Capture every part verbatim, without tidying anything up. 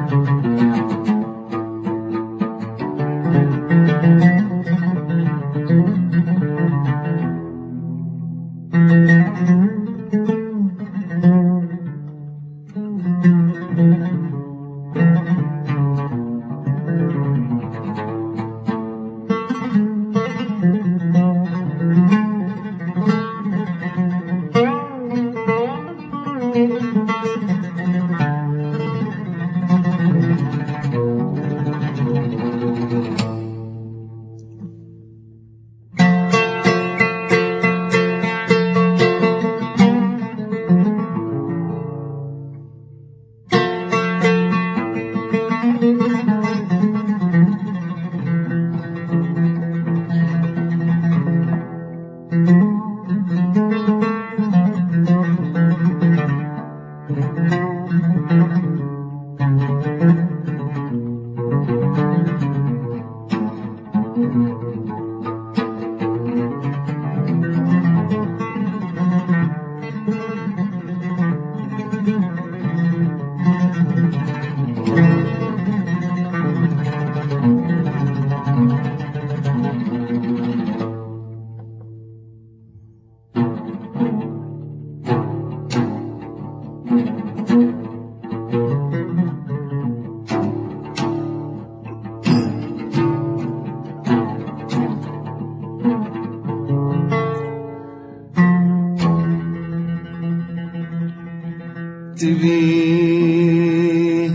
تبي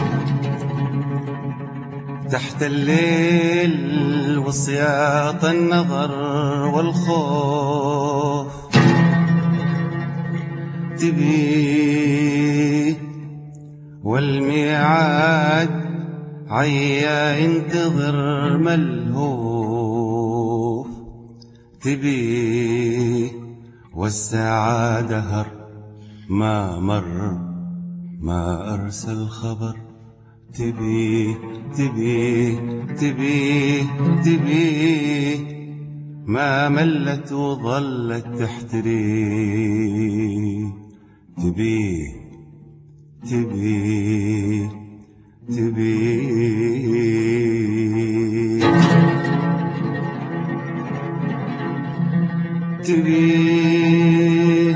تحت الليل وسياط النظر والخوف، تبي والميعاد عيا ينتظر ملهوف، تبي والساعة دهر ما مر ما أرسل خبر، تبي تبي تبي تبي ما ملت وظلت تحتري، تبي تبي تبي تبي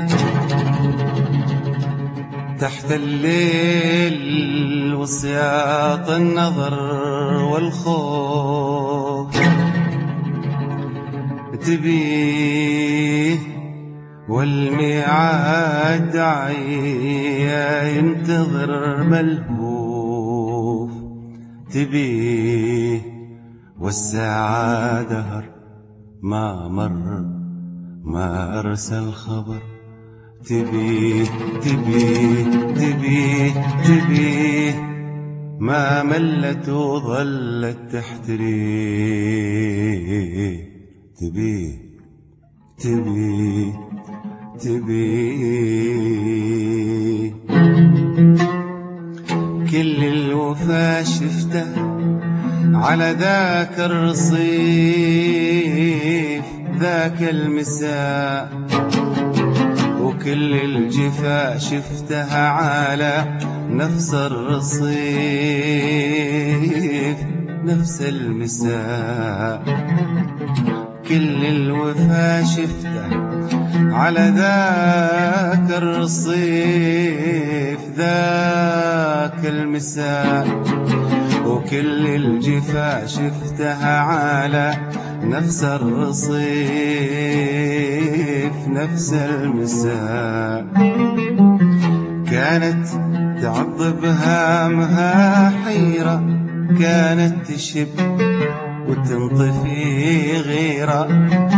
تحت الليل وسياط النظر والخوف، تبي والميعاد عيا ينتظر ملهوف، تبي والساعة دهر ما مر ما أرسل خبر، تبي تبي تبي تبي ما ملت وظلت تحتري، تبي تبي تبي كل الوفا شفته على ذاك الرصيف ذاك المساء، وكل الجفا شفتها على نفس الرصيف نفس المساء، كل الوفا شفته على ذاك الرصيف ذاك المساء، وكل الجفا شفتها على نفس الرصيف نفس المساء، كانت تعضب هامها حيرة، كانت تشب وتنطفي غيرة،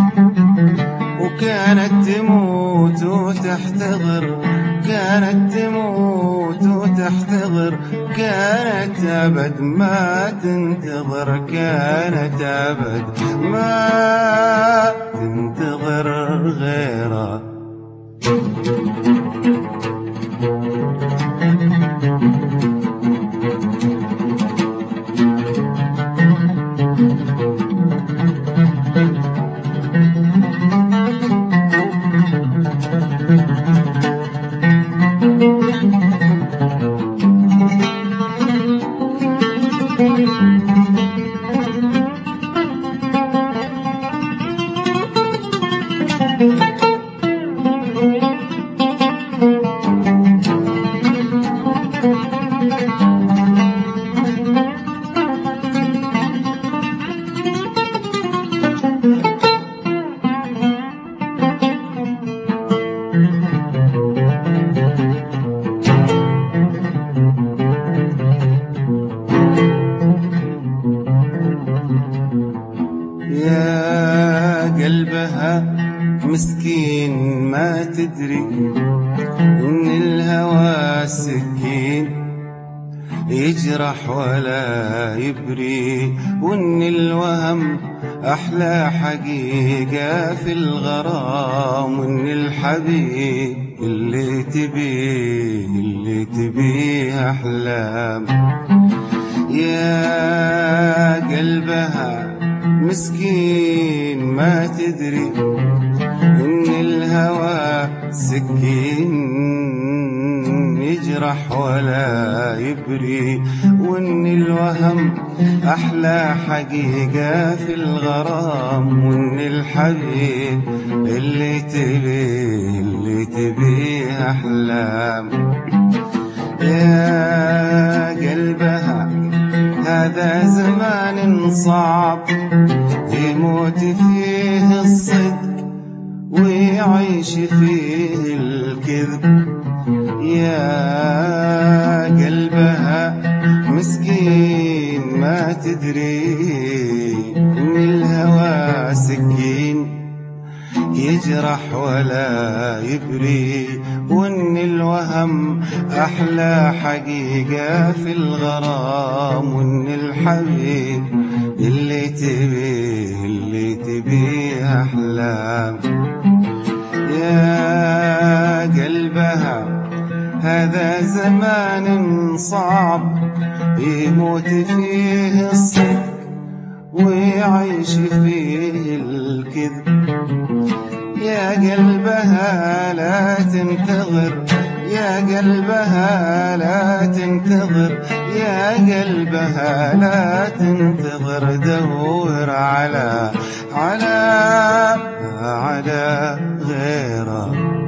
وكانت تموت وتحتضر، كانت تموت وتحتضر، كانت أبد ما تنتظر، كانت أبد ما تنتظر غيره. يا قلبها مسكين ما تدري إن الهوى سكين يجرح ولا يبري، وإن الوهم أحلى حقيقة في الغرام، وإن الحبيب اللي تبيه اللي تبيه أحلام. يا قلبها مسكين ما تدري إن الهوى سكين يجرح ولا يبري، وإن الوهم أحلى حقيقة في الغرام، وإن الحبيب اللي تبيه اللي تبيه أحلام. يا قلبها هذا زمان صعب يموت فيه الصدق ويعيش فيه الكذب. يا قلبها مسكين ما تدري إن الهوى سكين يجرح ولا يبري، وإن الوهم أحلى حقيقة في الغرام، وإن الحبيب اللي تبيه اللي تبيه أحلام. يا قلبها هذا زمان صعب يموت فيه الصدق ويعيش فيه الكذب. يا قلبها لا تنتظر يا قلبها لا تنتظر يا قلبها لا تنتظر، دور على على على غيره.